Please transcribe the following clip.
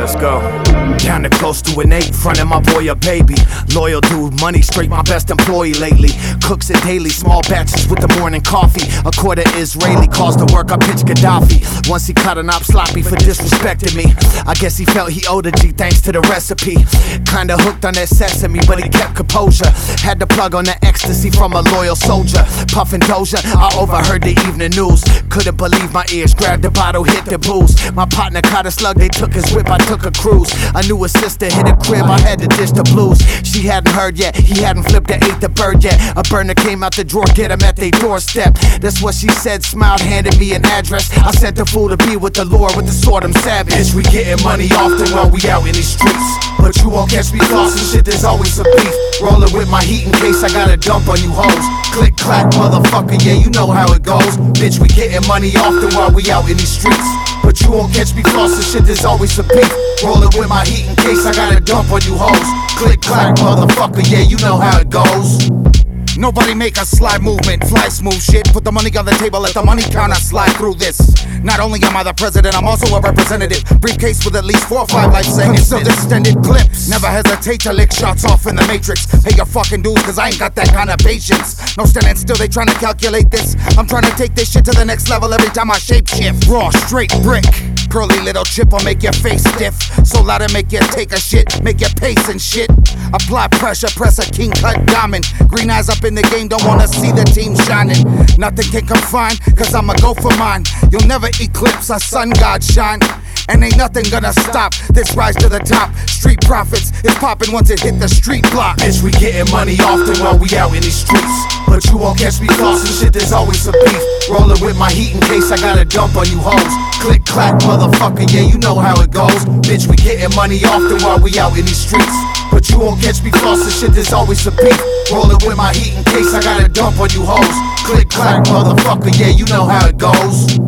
let's go. Down to close to an 8, frontin' my boy a baby. Loyal dude, money straight, my best employee lately. Cooks it daily, small batches with the morning coffee. A quarter Israeli, calls to work, I pitch Gaddafi. Once he caught an op sloppy for disrespecting me. I guess he felt he owed a G thanks to the recipe. Kinda hooked on that sesame, but he kept composure. Had to plug on the ecstasy from a loyal soldier. Puffin' Doja, I overheard the evening news. Couldn't believe my ears, grabbed the bottle, hit the booze. My partner caught a slug, they took his whip, I took a cruise. I knew his sister hit a crib, I had to dish the blues. She hadn't heard yet, he hadn't flipped or ate the bird yet. A burner came out the drawer, get him at their doorstep. That's what she said, smiled, handed me an address. I sent the fool to be with the Lord, with the sword, I'm savage. We getting money often while we out in these streets, but you won't catch me flossing shit, there's always a beef. Rolling with my heat in case I gotta dump on you hoes. Click, clack, motherfucker, yeah, you know how it goes. Bitch, we getting money often while we out in these streets, but you won't catch me flossing shit, there's always a beef. Rolling with my heat in case I gotta dump on you hoes. Click, clack, motherfucker, yeah, you know how it goes. Nobody make a slide movement, fly smooth shit. Put the money on the table, let the money counter slide through this. Not only am I the president, I'm also a representative. Briefcase with at least 4 or 5 life sentences. Some extended clips. Never hesitate to lick shots off in the matrix. Pay your fucking dues, cause I ain't got that kind of patience. No standing still, they trying to calculate this. I'm trying to take this shit to the next level every time I shape shift. Raw, straight brick. Curly little chip will make your face stiff. So loud it make you take a shit, make you pace and shit. Apply pressure, press a king cut diamond. Green eyes up in the game, don't wanna see the team shining. Nothing can confine, cause I'ma go for mine. You'll never eclipse a sun god shine. And ain't nothing gonna stop this rise to the top. Street profits is popping once it hit the street block. Bitch, we getting money often while we out in these streets, but you won't catch me flossing shit, there's always a beef. Rolling with my heat in case I gotta dump on you hoes. Click, clack, motherfucker, yeah, you know how it goes. Bitch, we getting money often while we out in these streets, but you won't catch me flossing shit, there's always a beef. Rolling with my heat in case I gotta dump on you hoes. Click, clack, motherfucker, yeah, you know how it goes.